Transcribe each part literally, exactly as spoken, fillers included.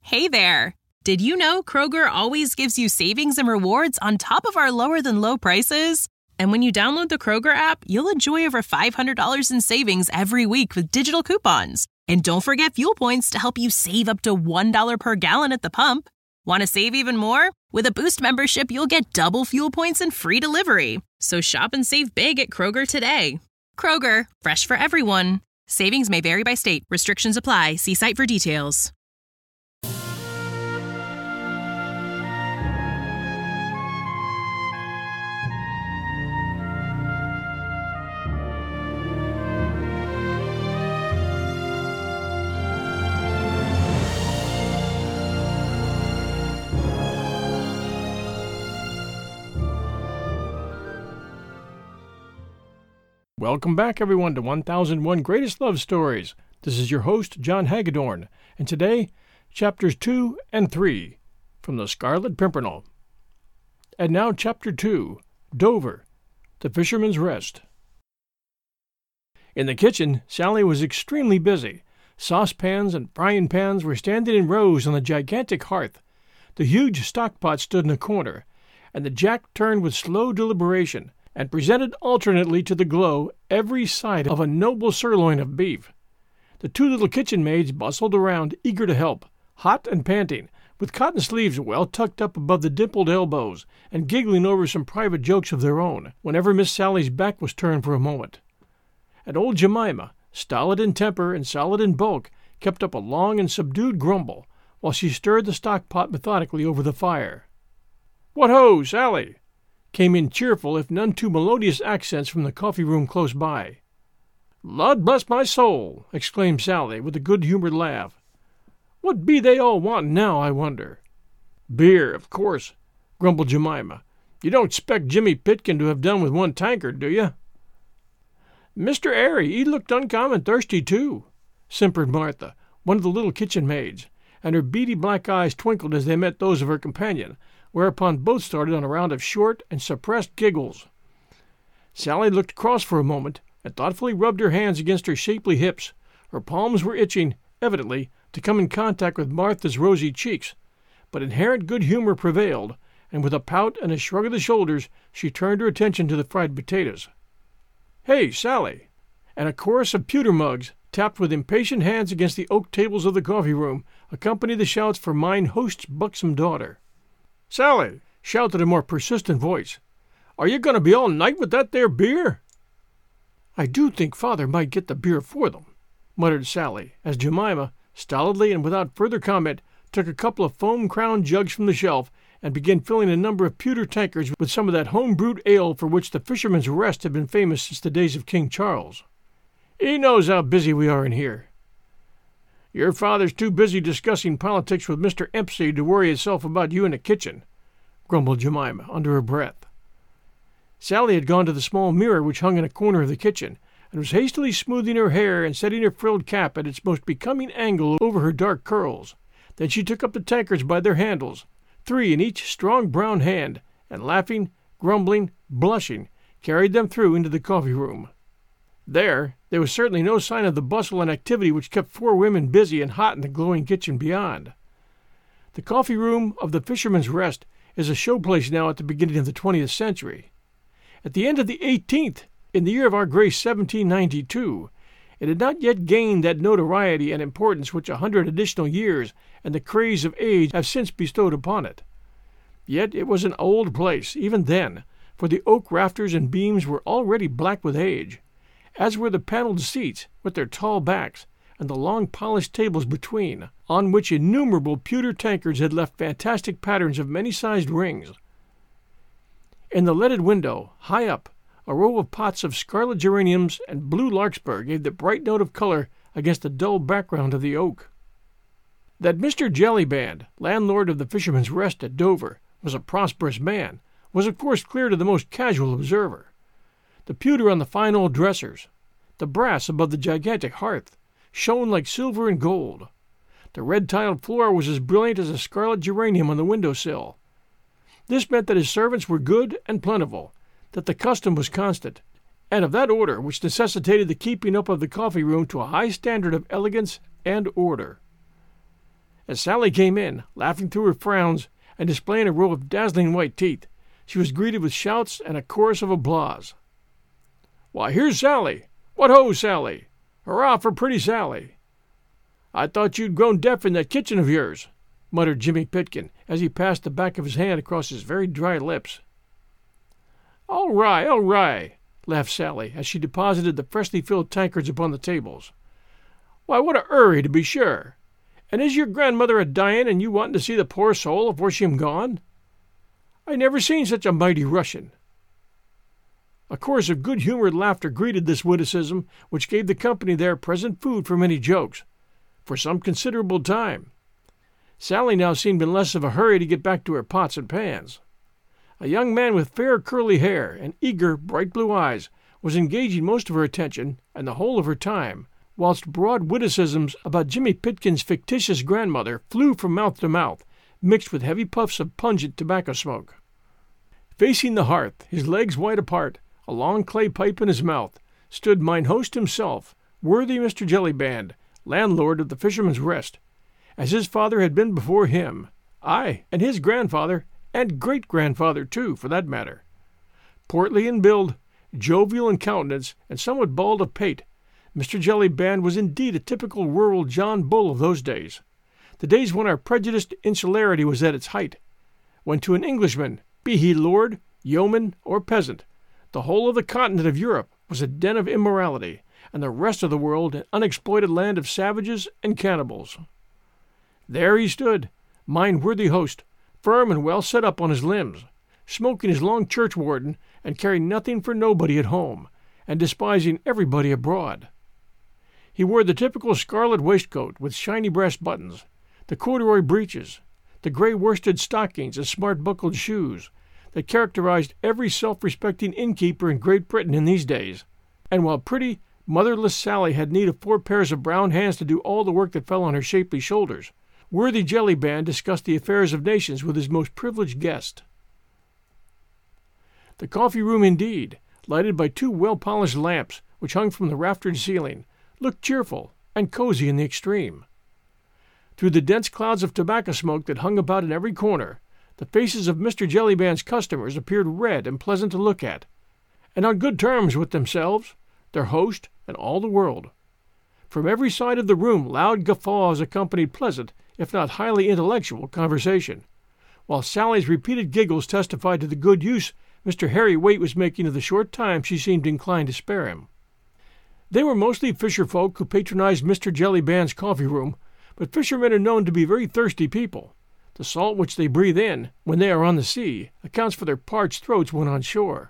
Hey there! Did you know Kroger always gives you savings and rewards on top of our lower-than-low prices? And when you download the Kroger app, you'll enjoy over five hundred dollars in savings every week with digital coupons. And don't forget fuel points to help you save up to one dollar per gallon at the pump. Want to save even more? With a Boost membership, you'll get double fuel points and free delivery. So shop and save big at Kroger today. Kroger, fresh for everyone. Savings may vary by state. Restrictions apply. See site for details. Welcome back, everyone, to one thousand one Greatest Love Stories. This is your host, John Hagedorn, and today, Chapters two and three, from The Scarlet Pimpernel. And now, Chapter two, Dover, The Fisherman's Rest. In the kitchen, Sally was extremely busy. Saucepans and frying pans were standing in rows on the gigantic hearth. The huge stockpot stood in a corner, and the jack turned with slow deliberation, and presented alternately to the glow every side of a noble sirloin of beef. The two little kitchen maids bustled around, eager to help, hot and panting, with cotton sleeves well tucked up above the dimpled elbows, and giggling over some private jokes of their own, whenever Miss Sally's back was turned for a moment. And old Jemima, stolid in temper and solid in bulk, kept up a long and subdued grumble, while she stirred the stock-pot methodically over the fire. "What ho, Sally!" came in cheerful, if none too melodious accents from the coffee-room close by. "Lud bless my soul!" exclaimed Sally, with a good-humored laugh. "What be they all wantin' now, I wonder?" "Beer, of course," grumbled Jemima. "You don't expect Jimmy Pitkin to have done with one tankard, do you?" "Mister Airy, he looked uncommon thirsty, too," simpered Martha, one of the little kitchen maids, and her beady black eyes twinkled as they met those of her companion, whereupon both started on a round of short and suppressed giggles. Sally looked cross for a moment, and thoughtfully rubbed her hands against her shapely hips. Her palms were itching, evidently, to come in contact with Martha's rosy cheeks, but inherent good humor prevailed, and with a pout and a shrug of the shoulders, she turned her attention to the fried potatoes. "Hey, Sally!" And a chorus of pewter mugs, tapped with impatient hands against the oak tables of the coffee-room, accompanied the shouts for mine host's buxom daughter. "Sally!" shouted a more persistent voice. "Are you going to be all night with that there beer?" "I do think Father might get the beer for them," muttered Sally, as Jemima, stolidly and without further comment, took a couple of foam-crowned jugs from the shelf and began filling a number of pewter tankards with some of that home-brewed ale for which the Fisherman's Rest had been famous since the days of King Charles. "He knows how busy we are in here." "Your father's too busy discussing politics with Mister Empsey to worry himself about you in the kitchen," grumbled Jemima under her breath. Sally had gone to the small mirror which hung in a corner of the kitchen, and was hastily smoothing her hair and setting her frilled cap at its most becoming angle over her dark curls. Then she took up the tankards by their handles, three in each strong brown hand, and laughing, grumbling, blushing, carried them through into the coffee-room. There, there was certainly no sign of the bustle and activity which kept four women busy and hot in the glowing kitchen beyond. The coffee-room of the Fisherman's Rest is a showplace now at the beginning of the twentieth century. At the end of the eighteenth, in the year of our grace seventeen ninety-two, it had not yet gained that notoriety and importance which a hundred additional years and the craze of age have since bestowed upon it. Yet it was an old place, even then, for the oak rafters and beams were already black with age, as were the panelled seats with their tall backs, and the long polished tables between, on which innumerable pewter tankards had left fantastic patterns of many-sized rings. In the leaded window, high up, a row of pots of scarlet geraniums and blue larkspur gave the bright note of color against the dull background of the oak. That Mister Jellyband, landlord of the Fisherman's Rest at Dover, was a prosperous man, was of course clear to the most casual observer. The pewter on the fine old dressers, the brass above the gigantic hearth, shone like silver and gold. The red-tiled floor was as brilliant as a scarlet geranium on the window-sill. This meant that his servants were good and plentiful, that the custom was constant, and of that order which necessitated the keeping up of the coffee-room to a high standard of elegance and order. As Sally came in, laughing through her frowns and displaying a row of dazzling white teeth, she was greeted with shouts and a chorus of applause. "Why, here's Sally! What ho, Sally! Hurrah for pretty Sally!" "I thought you'd grown deaf in that kitchen of yours," muttered Jimmy Pitkin as he passed the back of his hand across his very dry lips. "All right, all right," laughed Sally as she deposited the freshly filled tankards upon the tables. "Why, what a hurry, to be sure! And is your grandmother a dying and you wanting to see the poor soul afore she'm gone? I never seen such a mighty Russian." A chorus of good-humored laughter greeted this witticism, which gave the company there present food for many jokes, for some considerable time. Sally now seemed in less of a hurry to get back to her pots and pans. A young man with fair curly hair and eager, bright blue eyes was engaging most of her attention and the whole of her time, whilst broad witticisms about Jimmy Pitkin's fictitious grandmother flew from mouth to mouth, mixed with heavy puffs of pungent tobacco smoke. Facing the hearth, his legs wide apart, a long clay pipe in his mouth, stood mine host himself, worthy Mister Jellyband, landlord of the Fisherman's Rest, as his father had been before him, aye, and his grandfather, and great-grandfather too, for that matter. Portly in build, jovial in countenance, and somewhat bald of pate, Mister Jellyband was indeed a typical rural John Bull of those days, the days when our prejudiced insularity was at its height, when to an Englishman, be he lord, yeoman, or peasant, the whole of the continent of Europe was a den of immorality, and the rest of the world an unexploited land of savages and cannibals. There he stood, mine worthy host, firm and well set up on his limbs, smoking his long churchwarden, and caring nothing for nobody at home, and despising everybody abroad. He wore the typical scarlet waistcoat with shiny brass buttons, the corduroy breeches, the grey worsted stockings and smart buckled shoes that characterized every self-respecting innkeeper in Great Britain in these days, and while pretty, motherless Sally had need of four pairs of brown hands to do all the work that fell on her shapely shoulders, worthy Jellyband discussed the affairs of nations with his most privileged guest. The coffee-room, indeed, lighted by two well-polished lamps which hung from the raftered ceiling, looked cheerful and cozy in the extreme. Through the dense clouds of tobacco smoke that hung about in every corner, the faces of Mister Jellyband's customers appeared red and pleasant to look at, and on good terms with themselves, their host, and all the world. From every side of the room loud guffaws accompanied pleasant, if not highly intellectual, conversation, while Sally's repeated giggles testified to the good use Mister Harry Waite was making of the short time she seemed inclined to spare him. They were mostly fisher folk who patronized Mister Jellyband's coffee-room, but fishermen are known to be very thirsty people. The salt which they breathe in, when they are on the sea, accounts for their parched throats when on shore.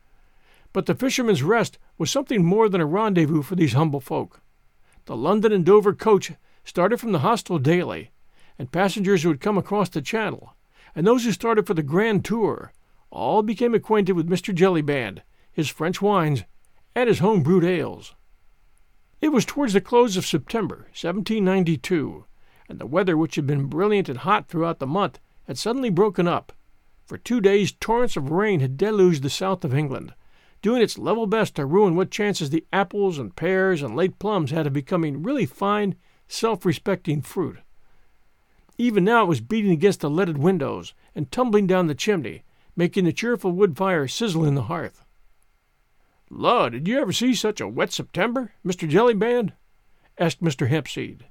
But the Fisherman's Rest was something more than a rendezvous for these humble folk. The London and Dover coach started from the hostel daily, and passengers who had come across the Channel, and those who started for the grand tour, all became acquainted with Mister Jellyband, his French wines, and his home-brewed ales. It was towards the close of September, seventeen ninety-two, and the weather, which had been brilliant and hot throughout the month, had suddenly broken up. For two days torrents of rain had deluged the south of England, doing its level best to ruin what chances the apples and pears and late plums had of becoming really fine, self-respecting fruit. Even now it was beating against the leaded windows and tumbling down the chimney, making the cheerful wood fire sizzle in the hearth. "Law, did you ever see such a wet September, Mister Jellyband?" asked Mister Hempseed.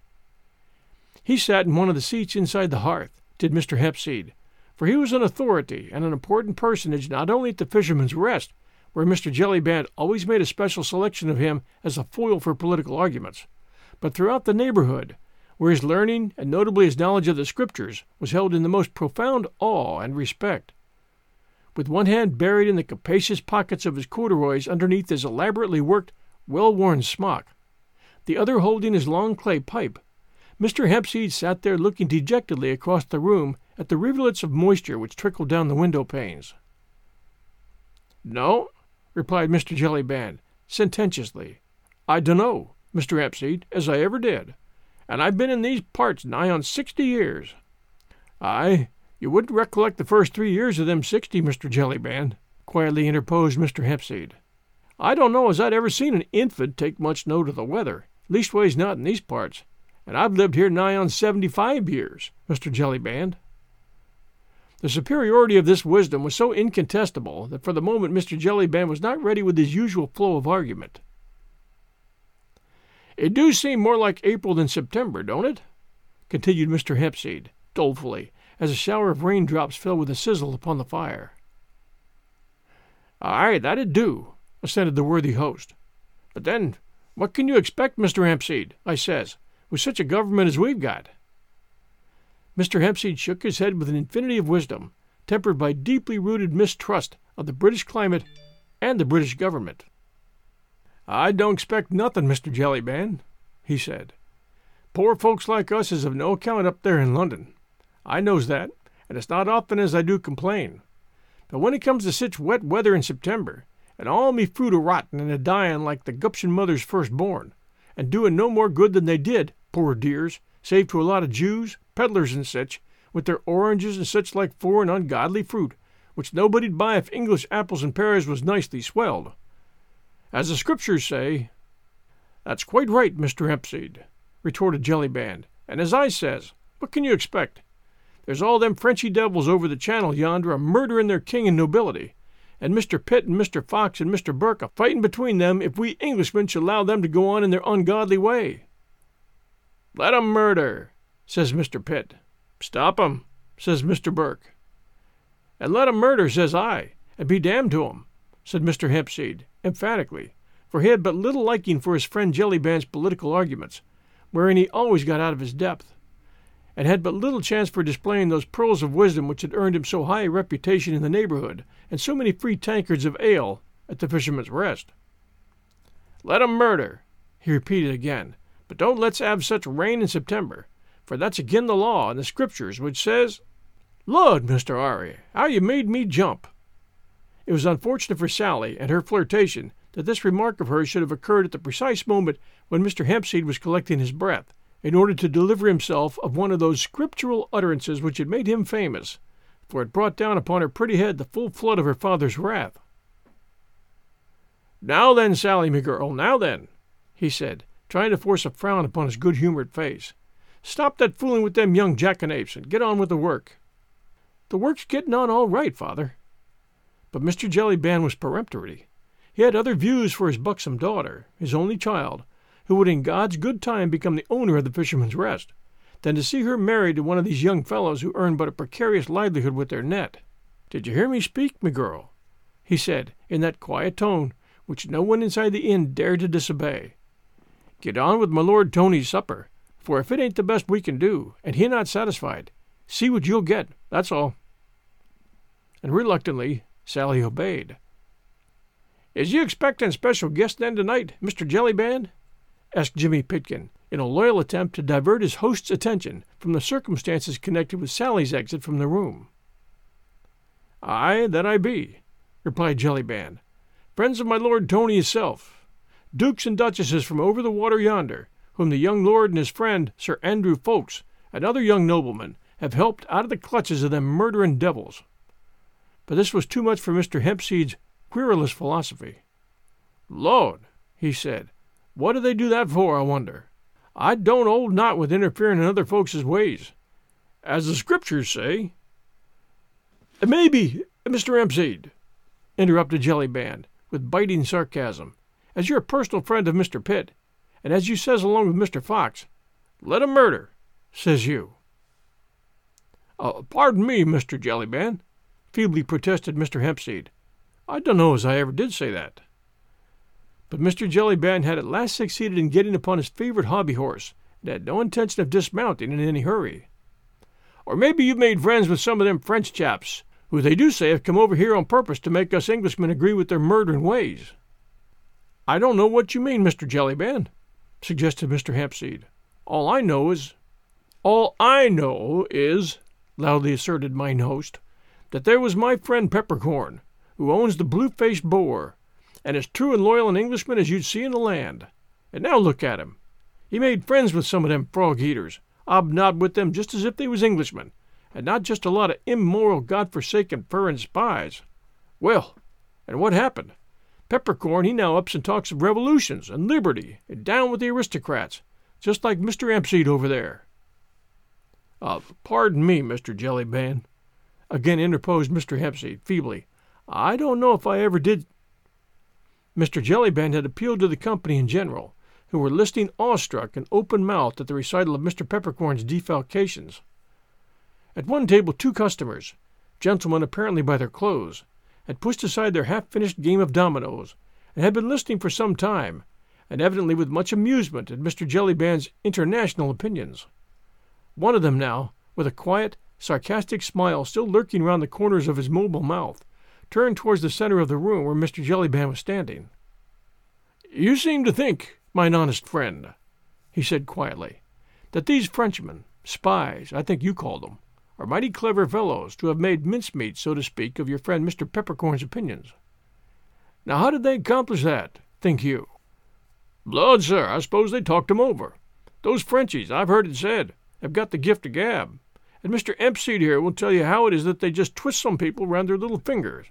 He sat in one of the seats inside the hearth, did Mister Hempseed, for he was an authority and an important personage not only at the Fisherman's Rest, where Mister Jellyband always made a special selection of him as a foil for political arguments, but throughout the neighborhood, where his learning, and notably his knowledge of the Scriptures, was held in the most profound awe and respect. With one hand buried in the capacious pockets of his corduroys underneath his elaborately worked, well-worn smock, the other holding his long clay pipe, Mister Hempseed sat there looking dejectedly across the room at the rivulets of moisture which trickled down the window-panes. "No," replied Mister Jellyband, sententiously, "I dunno, Mister Hempseed, as I ever did, and I've been in these parts nigh on sixty years." "Aye, you wouldn't recollect the first three years of them sixty, Mister Jellyband," quietly interposed Mister Hempseed. "I don't know as I'd ever seen an infant take much note of the weather, leastways not in these parts, and I've lived here nigh on seventy-five years, Mister Jellyband." The superiority of this wisdom was so incontestable that for the moment Mister Jellyband was not ready with his usual flow of argument. "It do seem more like April than September, don't it?" continued Mister Hempseed, dolefully, as a shower of raindrops fell with a sizzle upon the fire. "Aye, that it do," assented the worthy host. "But then, what can you expect, Mister Hempseed," I says, "with such a government as we've got?" Mister Hempseed shook his head with an infinity of wisdom, tempered by deeply rooted mistrust of the British climate and the British government. "I don't expect nothing, Mister Jellyband," he said. "Poor folks like us is of no account up there in London. I knows that, and it's not often as I do complain. But when it comes to sich wet weather in September, and all me fruit a rottin' and a dyin' like the Guption mother's firstborn, and doin' no more good than they did, poor dears, save to a lot of Jews, peddlers and sich, with their oranges and such like foreign ungodly fruit, which nobody'd buy if English apples and pears was nicely swelled. As the Scriptures say—" "That's quite right, Mister Hempseed," retorted Jellyband, "and as I says, what can you expect? There's all them Frenchy devils over the channel yonder a murderin' their king and nobility, and Mister Pitt and Mister Fox and Mister Burke a fightin' between them if we Englishmen should allow them to go on in their ungodly way." "Let 'em murder," says Mister Pitt. "Stop 'em," says Mister Burke. "And let 'em murder, says I, and be damned to 'em," said Mister Hempseed, emphatically, for he had but little liking for his friend Jellyband's political arguments, wherein he always got out of his depth, and had but little chance for displaying those pearls of wisdom which had earned him so high a reputation in the neighborhood, and so many free tankards of ale at the Fisherman's Rest. "Let 'em murder," he repeated again, "but don't let's have such rain in September, for that's agin the law and the Scriptures, which says—" "Lord, Mister Ary, how you made me jump!" It was unfortunate for Sally and her flirtation that this remark of hers should have occurred at the precise moment when Mister Hempseed was collecting his breath, in order to deliver himself of one of those scriptural utterances which had made him famous, for it brought down upon her pretty head the full flood of her father's wrath. "Now then, Sally, me girl, now then," he said, trying to force a frown upon his good-humored face. "Stop that fooling with them young jackanapes and get on with the work." "The work's getting on all right, father." But Mister Jellyband was peremptory. He had other views for his buxom daughter, his only child, who would in God's good time become the owner of the Fisherman's Rest, than to see her married to one of these young fellows who earned but a precarious livelihood with their net. "Did you hear me speak, me girl?" he said, in that quiet tone which no one inside the inn dared to disobey. "Get on with my Lord Tony's supper, for if it ain't the best we can do, and he not satisfied, see what you'll get, that's all." And reluctantly Sally obeyed. "Is you expectin' special guest then tonight, Mister Jellyband?" asked Jimmy Pitkin, in a loyal attempt to divert his host's attention from the circumstances connected with Sally's exit from the room. "Aye, that I be," replied Jellyband. "Friends of my Lord Tony hisself, dukes and duchesses from over the water yonder, whom the young lord and his friend, Sir Andrew Ffoulkes, and other young noblemen, have helped out of the clutches of them murderin' devils." But this was too much for Mister Hempseed's querulous philosophy. "Lord," he said, "what do they do that for, I wonder? I don't hold not with interfering in other folks' ways. As the Scriptures say—" "Maybe, Mister Hempseed," interrupted Jellyband, with biting sarcasm, "as you're a personal friend of Mister Pitt, and as you says along with Mister Fox, let 'em murder, says you." Uh, pardon me, Mister Jellyband," feebly protested Mister Hempseed. "I dunno as I ever did say that." But Mister Jellyband had at last succeeded in getting upon his favorite hobby horse, and had no intention of dismounting in any hurry. "Or maybe you've made friends with some of them French chaps, who they do say have come over here on purpose to make us Englishmen agree with their murderin' ways." "I don't know what you mean, Mister Jellyband," suggested Mister Hempseed. "All I know is—" "All I know is," loudly asserted mine host, "that there was my friend Peppercorn, who owns the Blue-Faced Boar, and as true and loyal an Englishman as you'd see in the land. And now look at him. He made friends with some of them frog-eaters, obnobbed with them just as if they was Englishmen, and not just a lot of immoral, God-forsaken furrin spies. Well, and what happened? Peppercorn, he now ups and talks of revolutions and liberty, and down with the aristocrats, just like Mister Empseed over there." Uh, pardon me, Mister Jellyband," again interposed Mister Hempseed, feebly. "I don't know if I ever did—" Mister Jellyband had appealed to the company in general, who were listening awestruck and open-mouthed at the recital of Mister Peppercorn's defalcations. At one table two customers, gentlemen apparently by their clothes, had pushed aside their half-finished game of dominoes, and had been listening for some time, and evidently with much amusement at Mister Jellyband's international opinions. One of them now, with a quiet, sarcastic smile still lurking round the corners of his mobile mouth, turned towards the center of the room where Mister Jellyband was standing. "You seem to think, mine honest friend," he said quietly, "that these Frenchmen, spies, I think you call them, are mighty clever fellows to have made mincemeat, so to speak, of your friend Mister Peppercorn's opinions. Now how did they accomplish that, think you?" "Blood, sir, I suppose they talked 'em over. Those Frenchies, I've heard it said, have got the gift of gab, and Mister Empseed here will tell you how it is that they just twist some people round their little fingers."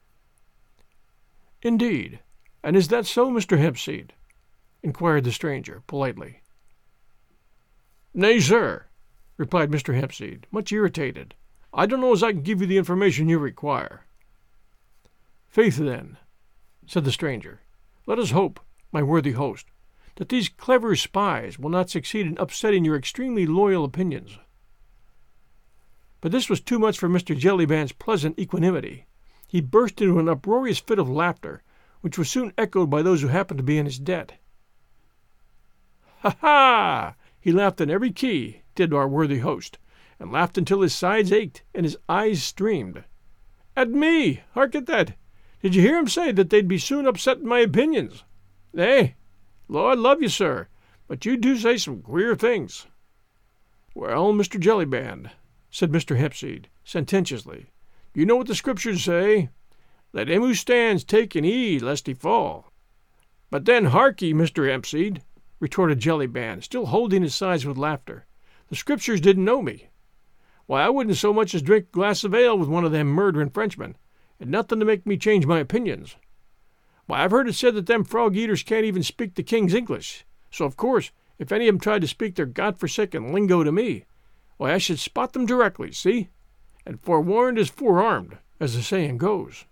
"Indeed, and is that so, Mister Hempseed?" inquired the stranger, politely. "Nay, sir," replied Mister Hempseed, much irritated. "I don't know as I can give you the information you require." "Faith, then," said the stranger, "let us hope, my worthy host, that these clever spies will not succeed in upsetting your extremely loyal opinions." But this was too much for Mister Jellyband's pleasant equanimity. He burst into an uproarious fit of laughter, which was soon echoed by those who happened to be in his debt. "Ha, ha!" He laughed in every key, did our worthy host, and laughed until his sides ached and his eyes streamed. "At me! Hark at that! Did you hear him say that they'd be soon upsetting my opinions? Eh? Lord love you, sir, but you do say some queer things." "Well, Mister Jellyband," said Mister Hempseed, sententiously, "you know what the Scriptures say? Let him who stands take and heed, lest he fall." "But then, harkee, Mister Hempseed," retorted Jellyband, still holding his sides with laughter, "the Scriptures didn't know me. Why, I wouldn't so much as drink a glass of ale with one of them murdering Frenchmen, and nothing to make me change my opinions. Why, I've heard it said that them frog-eaters can't even speak the king's English, so of course, if any of 'em tried to speak their godforsaken lingo to me, why, I should spot them directly, see? And forewarned is forearmed, as the saying goes."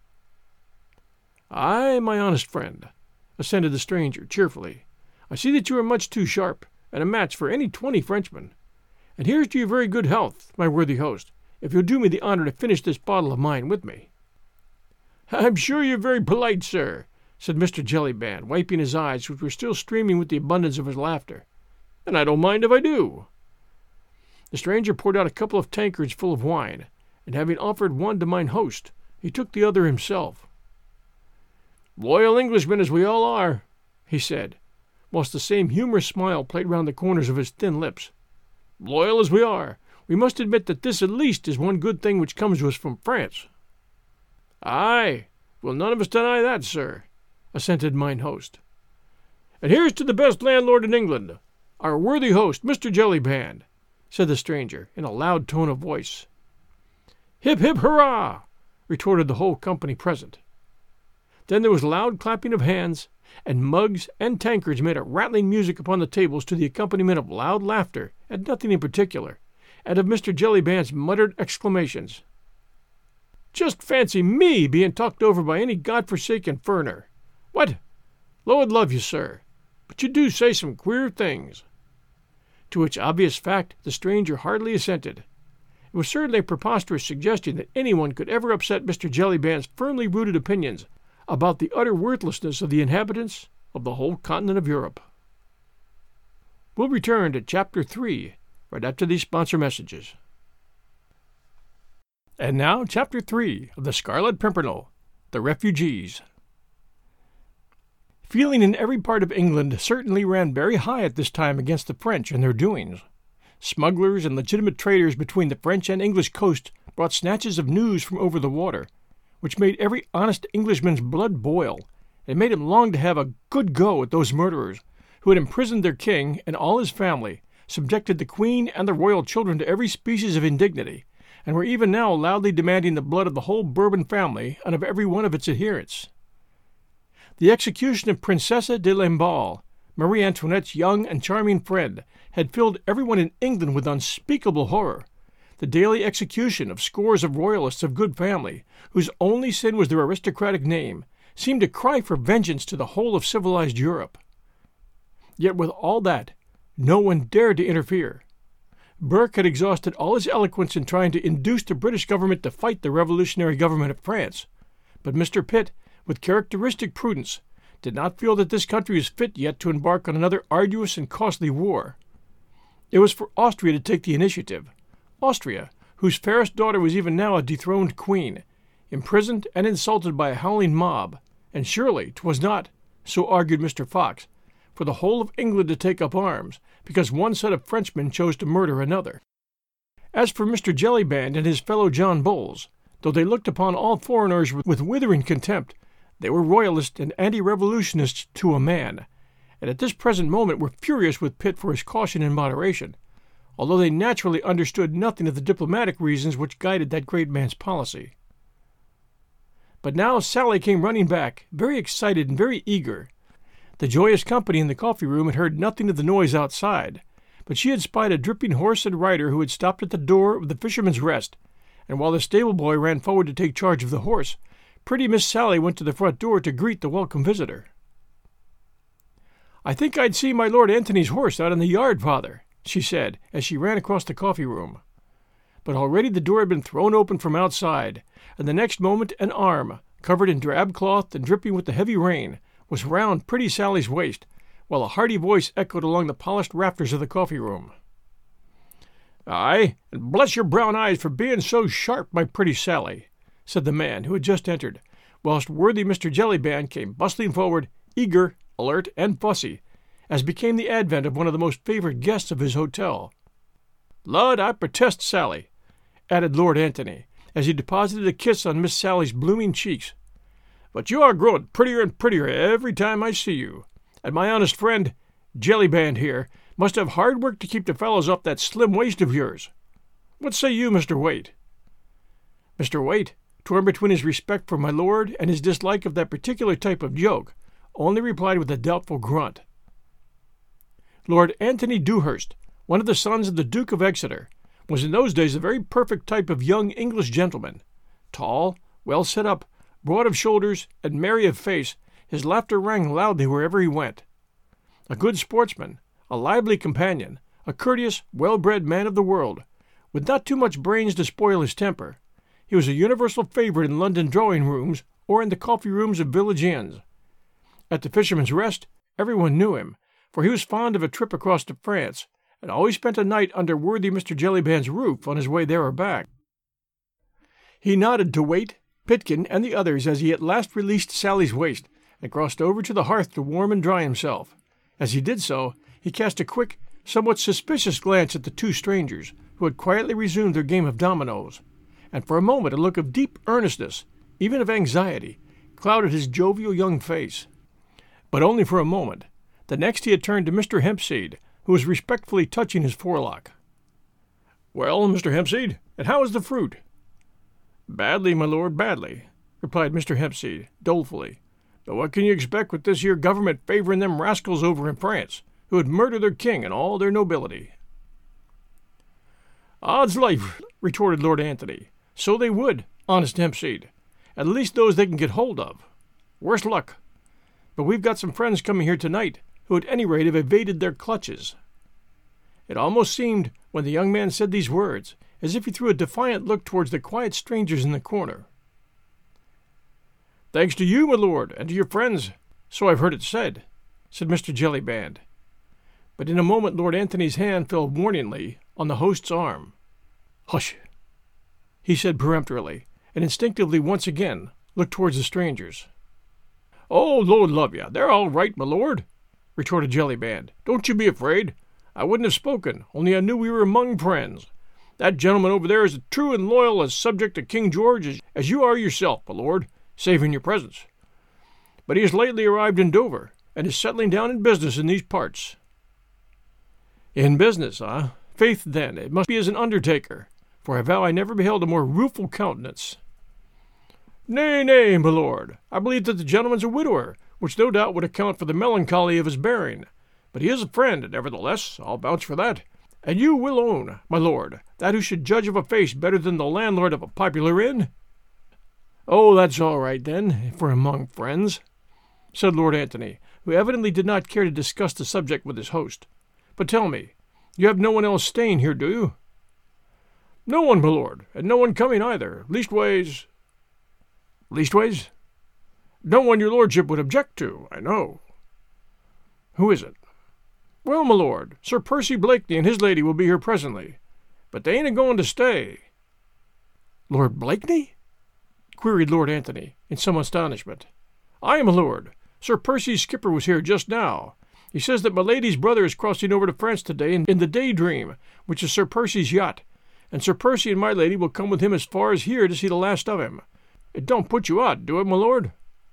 "Aye, my honest friend," assented the stranger, cheerfully. "I see that you are much too sharp, and a match for any twenty Frenchmen. And here's to your very good health, my worthy host, if you'll do me the honor to finish this bottle of mine with me." "I'm sure you're very polite, sir," said Mister Jellyband, wiping his eyes, which were still streaming with the abundance of his laughter. "And I don't mind if I do." The stranger poured out a couple of tankards full of wine, and having offered one to mine host, he took the other himself. "Loyal Englishmen as we all are," he said, whilst the same humorous smile played round the corners of his thin lips. "Loyal as we are, we must admit that this at least is one good thing which comes to us from France." "Aye, we'll none of us deny that, sir," assented mine host. "And here's to the best landlord in England, our worthy host, Mister Jellyband," said the stranger, in a loud tone of voice. "Hip, hip, hurrah!" retorted the whole company present. Then there was loud clapping of hands, and mugs and tankards made a rattling music upon the tables to the accompaniment of loud laughter at nothing in particular, and of Mister Jellyband's muttered exclamations. "Just fancy me being talked over by any godforsaken foreigner! What? Lord love you, sir, but you do say some queer things." To which obvious fact the stranger heartily assented. It was certainly a preposterous suggestion that anyone could ever upset Mister Jellyband's firmly rooted opinions about the utter worthlessness of the inhabitants of the whole continent of Europe. We'll return to Chapter three right after these sponsor messages. And now, Chapter three of The Scarlet Pimpernel, The Refugees. Feeling in every part of England certainly ran very high at this time against the French and their doings. Smugglers and legitimate traders between the French and English coast brought snatches of news from over the water, which made every honest Englishman's blood boil, and made him long to have a good go at those murderers, who had imprisoned their king and all his family, subjected the Queen and the royal children to every species of indignity, and were even now loudly demanding the blood of the whole Bourbon family and of every one of its adherents. The execution of Princessa de Lamballe, Marie Antoinette's young and charming friend, had filled everyone in England with unspeakable horror. The daily execution of scores of royalists of good family, whose only sin was their aristocratic name, seemed to cry for vengeance to the whole of civilized Europe. Yet with all that, no one dared to interfere. Burke had exhausted all his eloquence in trying to induce the British government to fight the revolutionary government of France, but Mister Pitt, with characteristic prudence, did not feel that this country was fit yet to embark on another arduous and costly war. It was for Austria to take the initiative. Austria, whose fairest daughter was even now a dethroned queen, imprisoned and insulted by a howling mob, and surely 'twas not, so argued Mister Fox, for the whole of England to take up arms, because one set of Frenchmen chose to murder another. As for Mister Jellyband and his fellow John Bowles, though they looked upon all foreigners with withering contempt, they were royalists and anti-revolutionists to a man, and at this present moment were furious with Pitt for his caution and moderation, although they naturally understood nothing of the diplomatic reasons which guided that great man's policy. But now Sally came running back, very excited and very eager. The joyous company in the coffee-room had heard nothing of the noise outside, but she had spied a dripping horse and rider who had stopped at the door of the Fisherman's Rest, and while the stable-boy ran forward to take charge of the horse, pretty Miss Sally went to the front door to greet the welcome visitor. "I think I'd see my Lord Antony's horse out in the yard, father," she said, as she ran across the coffee-room. But already the door had been thrown open from outside, and the next moment an arm, covered in drab cloth and dripping with the heavy rain, was round pretty Sally's waist, while a hearty voice echoed along the polished rafters of the coffee-room. "Aye, and bless your brown eyes for being so sharp, my pretty Sally," said the man who had just entered, whilst worthy Mister Jellyband came bustling forward, eager, alert, and fussy, as became the advent of one of the most favoured guests of his hotel. "Lud, I protest, Sally," added Lord Antony, as he deposited a kiss on Miss Sally's blooming cheeks, "but you are growing prettier and prettier every time I see you, and my honest friend, Jellyband here, must have hard work to keep the fellows off that slim waist of yours. What say you, Mister Waite?" Mister Waite, torn between his respect for my lord and his dislike of that particular type of joke, only replied with a doubtful grunt. Lord Antony Dewhurst, one of the sons of the Duke of Exeter, was in those days a very perfect type of young English gentleman. Tall, well set up, broad of shoulders, and merry of face, his laughter rang loudly wherever he went. A good sportsman, a lively companion, a courteous, well-bred man of the world, with not too much brains to spoil his temper, he was a universal favourite in London drawing-rooms or in the coffee-rooms of village inns. At the Fisherman's Rest, everyone knew him, for he was fond of a trip across to France, and always spent a night under worthy Mister Jellyband's roof on his way there or back. He nodded to Waite, Pitkin, and the others as he at last released Sally's waist and crossed over to the hearth to warm and dry himself. As he did so, he cast a quick, somewhat suspicious glance at the two strangers, who had quietly resumed their game of dominoes, and for a moment a look of deep earnestness, even of anxiety, clouded his jovial young face. But only for a moment. The next he had turned to Mister Hempseed, who was respectfully touching his forelock. "Well, Mister Hempseed, and how is the fruit?" "Badly, my lord, badly," replied Mister Hempseed, dolefully. "But what can you expect with this here government favouring them rascals over in France, who would murder their king and all their nobility?" "Odds life," retorted Lord Antony, "so they would, honest Hempseed, at least those they can get hold of. Worse luck. But we've got some friends coming here tonight, who at any rate have evaded their clutches." It almost seemed, when the young man said these words, as if he threw a defiant look towards the quiet strangers in the corner. "Thanks to you, my lord, and to your friends, so I've heard it said," said Mister Jellyband. But in a moment Lord Antony's hand fell warningly on the host's arm. "Hush!" he said peremptorily, and instinctively once again looked towards the strangers. "Oh, Lord love you, they're all right, my lord," retorted Jellyband. "Don't you be afraid. I wouldn't have spoken, only I knew we were among friends. That gentleman over there is as true and loyal a subject to King George as, as you are yourself, my lord, save in your presence. But he has lately arrived in Dover, and is settling down in business in these parts." "In business, ah? Faith, then, it must be as an undertaker, for I vow I never beheld a more rueful countenance." "Nay, nay, my lord, I believe that the gentleman's a widower, which no doubt would account for the melancholy of his bearing. But he is a friend, nevertheless, I'll vouch for that. And you will own, my lord, that who should judge of a face better than the landlord of a popular inn?" "Oh, that's all right, then, if we're among friends," said Lord Antony, who evidently did not care to discuss the subject with his host. "But tell me, you have no one else staying here, do you?" "No one, my lord, and no one coming either. Leastways—" "Leastways?" "No one your lordship would object to, I know." "Who is it?" "Well, my lord, Sir Percy Blakeney and his lady will be here presently. But they ain't a-going to stay." "Lord Blakeney?" queried Lord Antony, in some astonishment. "Aye, my lord. Sir Percy's skipper was here just now. He says that my lady's brother is crossing over to France today in, in the Daydream, which is Sir Percy's yacht, and Sir Percy and my lady will come with him as far as here to see the last of him. It don't put you out, do it, my lord?"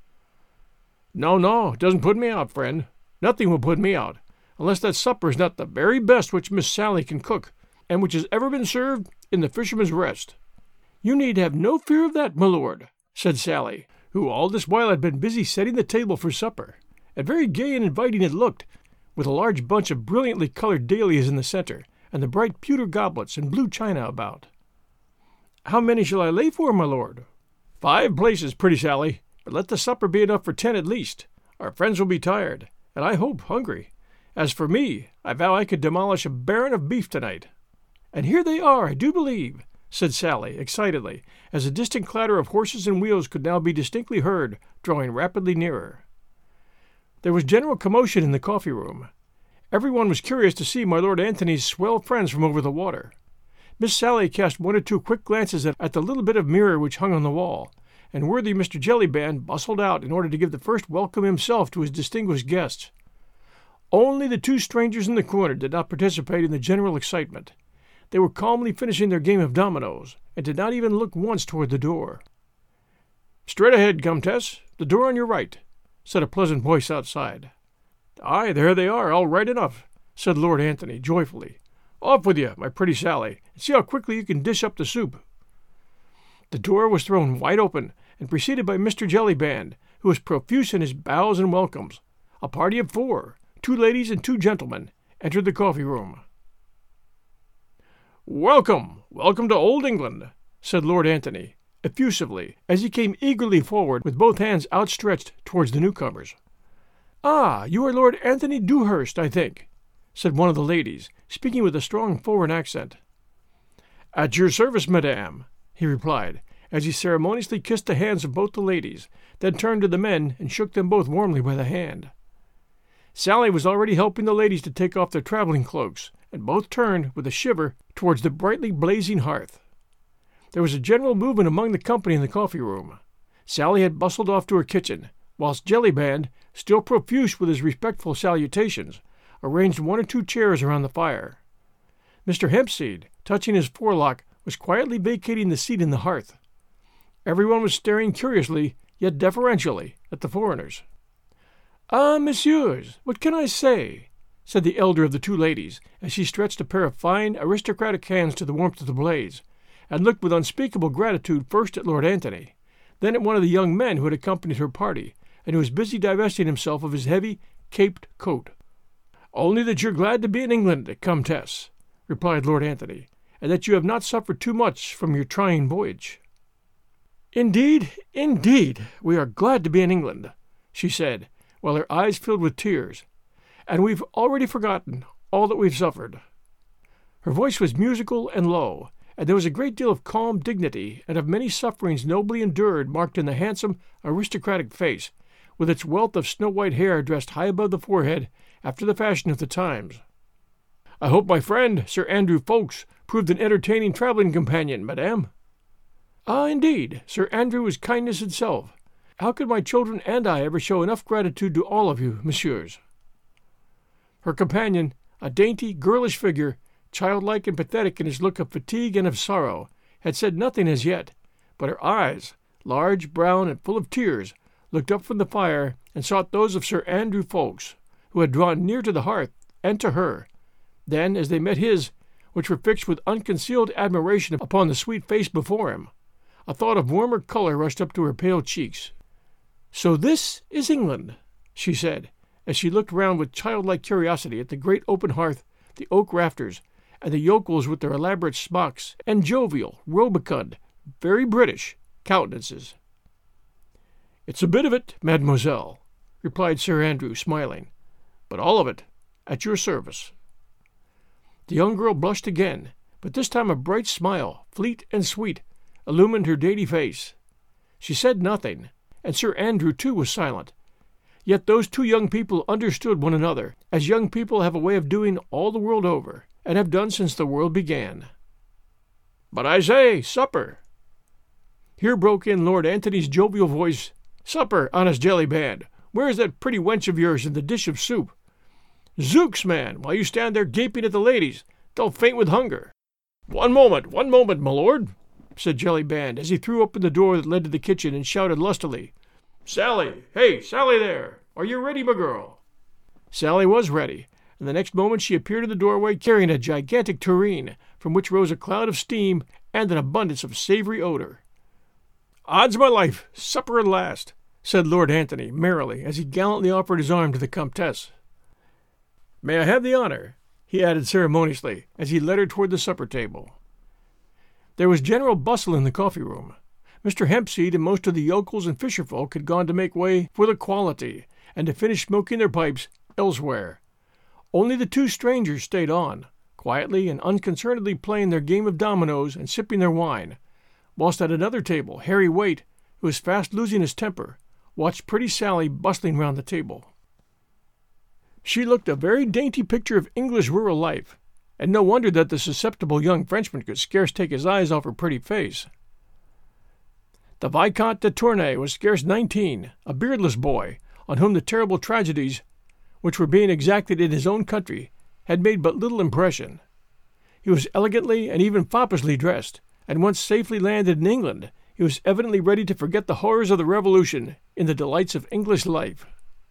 "No, no, it doesn't put me out, friend. Nothing will put me out, unless that supper is not the very best which Miss Sally can cook, and which has ever been served in the Fisherman's Rest." "You need have no fear of that, my lord," said Sally, who all this while had been busy setting the table for supper, and very gay and inviting it looked, with a large bunch of brilliantly colored dahlias in the center, and the bright pewter goblets and blue china about. "How many shall I lay for, my lord?" "Five places, pretty Sally, but let the supper be enough for ten at least. Our friends will be tired, and I hope hungry. As for me, I vow I could demolish a baron of beef tonight." "And here they are, I do believe," said Sally, excitedly, as a distant clatter of horses and wheels could now be distinctly heard, drawing rapidly nearer. There was general commotion in the coffee-room. Everyone was curious to see my Lord Antony's swell friends from over the water. Miss Sally cast one or two quick glances at, at the little bit of mirror which hung on the wall, and worthy Mister Jellyband bustled out in order to give the first welcome himself to his distinguished guests. Only the two strangers in the corner did not participate in the general excitement. They were calmly finishing their game of dominoes, and did not even look once toward the door. "Straight ahead, Comtesse. The door on your right," said a pleasant voice outside. "Aye, there they are, all right enough," said Lord Antony, joyfully. "Off with you, my pretty Sally, and see how quickly you can dish up the soup." The door was thrown wide open, and preceded by Mister Jellyband, who was profuse in his bows and welcomes. A party of four, two ladies and two gentlemen, entered the coffee-room. "Welcome, welcome to Old England," said Lord Antony, effusively, as he came eagerly forward with both hands outstretched towards the newcomers. "Ah, you are Lord Anthony Dewhurst, I think," said one of the ladies, speaking with a strong foreign accent. "At your service, madame," he replied, as he ceremoniously kissed the hands of both the ladies, then turned to the men and shook them both warmly by the hand. Sally was already helping the ladies to take off their traveling cloaks, and both turned, with a shiver, towards the brightly blazing hearth. There was a general movement among the company in the coffee-room. Sally had bustled off to her kitchen, whilst Jellyband, still profuse with his respectful salutations, arranged one or two chairs around the fire. Mister Hempseed, touching his forelock, was quietly vacating the seat in the hearth. Everyone was staring curiously, yet deferentially, at the foreigners. "Ah, messieurs, what can I say?" said the elder of the two ladies, as she stretched a pair of fine, aristocratic hands to the warmth of the blaze, and looked with unspeakable gratitude first at Lord Antony, then at one of the young men who had accompanied her party, and who was busy divesting himself of his heavy, caped coat. "Only that you're glad to be in England, Comtesse," replied Lord Antony, "and that you have not suffered too much from your trying voyage." "Indeed, indeed, we are glad to be in England," she said, while her eyes filled with tears, "and we've already forgotten all that we've suffered." Her voice was musical and low, and there was a great deal of calm dignity and of many sufferings nobly endured marked in the handsome, aristocratic face, with its wealth of snow-white hair dressed high above the forehead after the fashion of the times. "I hope my friend, Sir Andrew Ffoulkes, proved an entertaining travelling companion, madame." "Ah, indeed, Sir Andrew is kindness itself. How could my children and I ever show enough gratitude to all of you, messieurs?" Her companion, a dainty, girlish figure, childlike and pathetic in his look of fatigue and of sorrow, had said nothing as yet, but her eyes, large, brown, and full of tears, looked up from the fire and sought those of Sir Andrew Ffoulkes, who had drawn near to the hearth and to her. Then, as they met his, which were fixed with unconcealed admiration upon the sweet face before him, a thought of warmer colour rushed up to her pale cheeks. "So this is England," she said, as she looked round with childlike curiosity at the great open hearth, the oak rafters, and the yokels with their elaborate smocks and jovial, rubicund, very British countenances. "It's a bit of it, mademoiselle," replied Sir Andrew, smiling, "but all of it at your service." The young girl blushed again, but this time a bright smile, fleet and sweet, illumined her dainty face. She said nothing, and Sir Andrew too was silent. Yet those two young people understood one another, as young people have a way of doing all the world over, and have done since the world began. "But I say, supper!" Here broke in Lord Antony's jovial voice. "Supper, honest Jellyband! Where is that pretty wench of yours and the dish of soup? Zooks, man, while you stand there gaping at the ladies, they'll faint with hunger." "One moment, one moment, my lord," said Jellyband, as he threw open the door that led to the kitchen and shouted lustily, "Sally! Hey, Sally there! Are you ready, my girl?" Sally was ready, and the next moment she appeared in the doorway carrying a gigantic tureen, from which rose a cloud of steam and an abundance of savory odor. "Odds my life, supper at last," said Lord Antony merrily, as he gallantly offered his arm to the Comtesse. "May I have the honor?" he added ceremoniously, as he led her toward the supper table. There was general bustle in the coffee-room. Mister Hempseed and most of the yokels and fisher-folk had gone to make way for the quality, and to finish smoking their pipes elsewhere. Only the two strangers stayed on, quietly and unconcernedly playing their game of dominoes and sipping their wine, whilst at another table Harry Waite, who was fast losing his temper, watched pretty Sally bustling round the table. She looked a very dainty picture of English rural life, and no wonder that the susceptible young Frenchman could scarce take his eyes off her pretty face. The Vicomte de Tournay was scarce nineteen, a beardless boy, on whom the terrible tragedies which were being exacted in his own country had made but little impression. He was elegantly and even foppishly dressed, and once safely landed in England, he was evidently ready to forget the horrors of the Revolution in the delights of English life.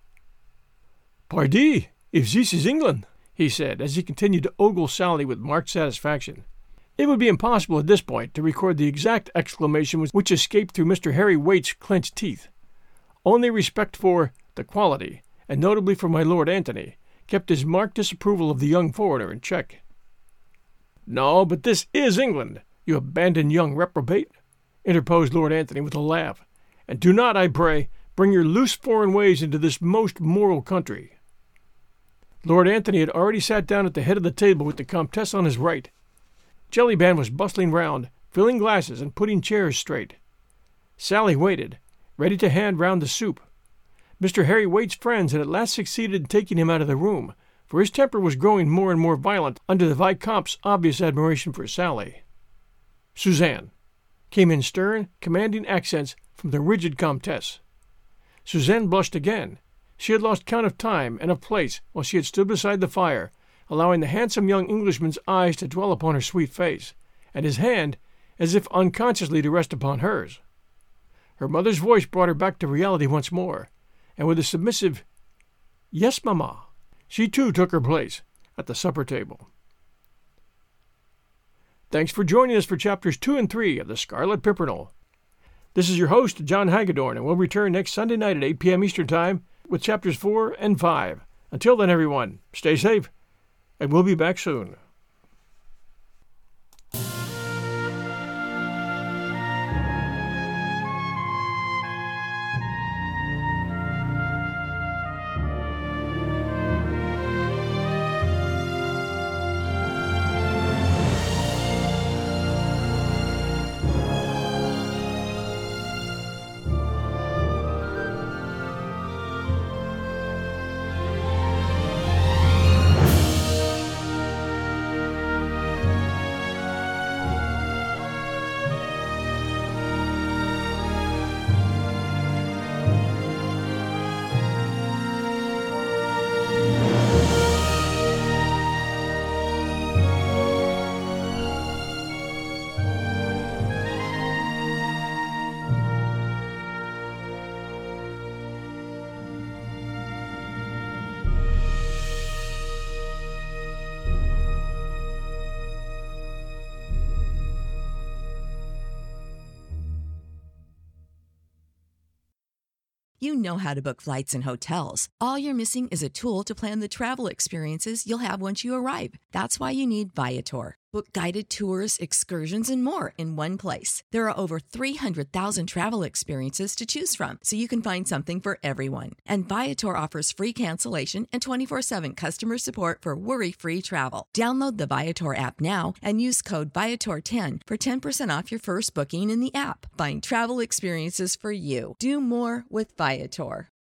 "Pardi, if this is England," he said, as he continued to ogle Sally with marked satisfaction. It would be impossible at this point to record the exact exclamation which escaped through Mister Harry Waite's clenched teeth. Only respect for the quality, and notably for my Lord Antony, kept his marked disapproval of the young foreigner in check. "No, but this is England, you abandoned young reprobate," interposed Lord Antony with a laugh, "and do not, I pray, bring your loose foreign ways into this most moral country." Lord Antony had already sat down at the head of the table with the Comtesse on his right. Jellyband was bustling round, filling glasses and putting chairs straight. Sally waited, ready to hand round the soup. Mister Harry Waite's friends had at last succeeded in taking him out of the room, for his temper was growing more and more violent under the Vicomte's obvious admiration for Sally. "Suzanne," came in stern, commanding accents from the rigid Comtesse. Suzanne blushed again. She had lost count of time and of place while she had stood beside the fire, allowing the handsome young Englishman's eyes to dwell upon her sweet face, and his hand, as if unconsciously, to rest upon hers. Her mother's voice brought her back to reality once more, and with a submissive "Yes, mamma," she too took her place at the supper table. Thanks for joining us for chapters two and three of The Scarlet Pimpernel. This is your host, John Hagedorn, and we'll return next Sunday night at eight p.m. Eastern Time with chapters four and five. Until then, everyone, stay safe, and we'll be back soon. You know how to book flights and hotels. All you're missing is a tool to plan the travel experiences you'll have once you arrive. That's why you need Viator. Book guided tours, excursions, and more in one place. There are over three hundred thousand travel experiences to choose from, so you can find something for everyone. And Viator offers free cancellation and twenty-four seven customer support for worry-free travel. Download the Viator app now and use code Viator ten for ten percent off your first booking in the app. Find travel experiences for you. Do more with Viator.